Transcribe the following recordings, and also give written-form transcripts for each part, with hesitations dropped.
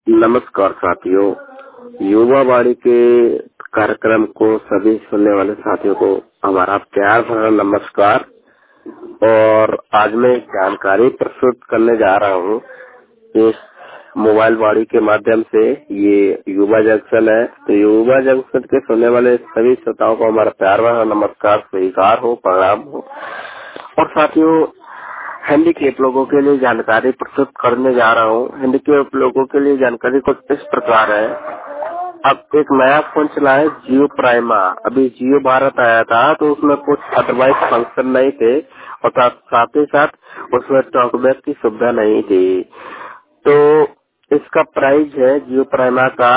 नमस्कार साथियों, युवा वाणी के कार्यक्रम को सभी सुनने वाले साथियों को हमारा प्यार भरा नमस्कार। और आज मैं एक जानकारी प्रस्तुत करने जा रहा हूँ इस मोबाइल वाणी के माध्यम से। ये युवा जंक्शन है, तो युवा जंक्शन के सुनने वाले सभी श्रोताओं को हमारा प्यार भरा नमस्कार, स्वीकार हो, प्रणाम हो। और साथियों, हैंडीकेप लोगों के लिए जानकारी प्रस्तुत करने जा रहा हूँ। हैंडीकेप लोगों के लिए जानकारी कुछ इस प्रकार है। अब एक नया फोन चला है जियो प्राइमा। अभी जियो भारत आया था तो उसमें कुछ अदरवाइज फंक्शन नहीं थे और साथ ही साथ उसमें टॉकबैक की सुविधा नहीं थी। तो इसका प्राइस है जियो प्राइमा का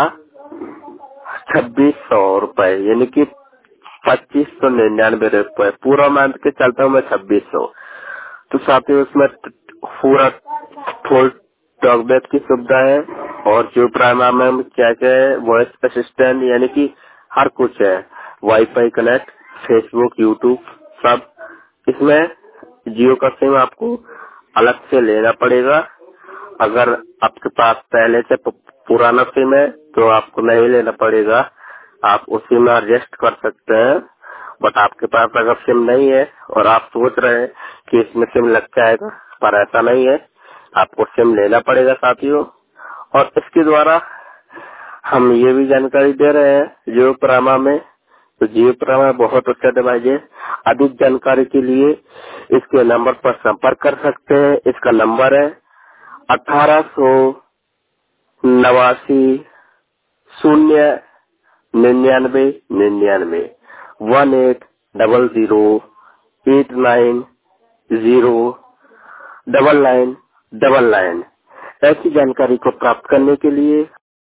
2600 रुपए, यानी कि 2599 रुपए। पूरा मंथ के चलता हूँ मैं 2600। तो साथ ही उसमें पूरा फुल टॉकबैक की सुविधा है और जो प्राइमा में क्या क्या है, वॉइस असिस्टेंट यानी कि हर कुछ है, वाईफाई कनेक्ट, फेसबुक, यूट्यूब सब। इसमें जियो का सिम आपको अलग से लेना पड़ेगा। अगर आपके पास पहले से पुराना सिम है तो आपको नहीं लेना पड़ेगा, आप उसी में एडजस्ट कर सकते हैं। बट आपके पास अगर सिम नहीं है और आप सोच रहे हैं कि इसमें सिम लग जाएगा, पर ऐसा नहीं है, आपको सिम लेना पड़ेगा साथियों। और इसके द्वारा हम ये भी जानकारी दे रहे हैं जियो प्राइमा में, तो जियो प्राइमा बहुत अच्छा डिवाइस है। अधिक जानकारी के लिए इसके नंबर पर संपर्क कर सकते हैं। इसका नंबर है 1800 99 99 1800890999। ऐसी जानकारी को प्राप्त करने के लिए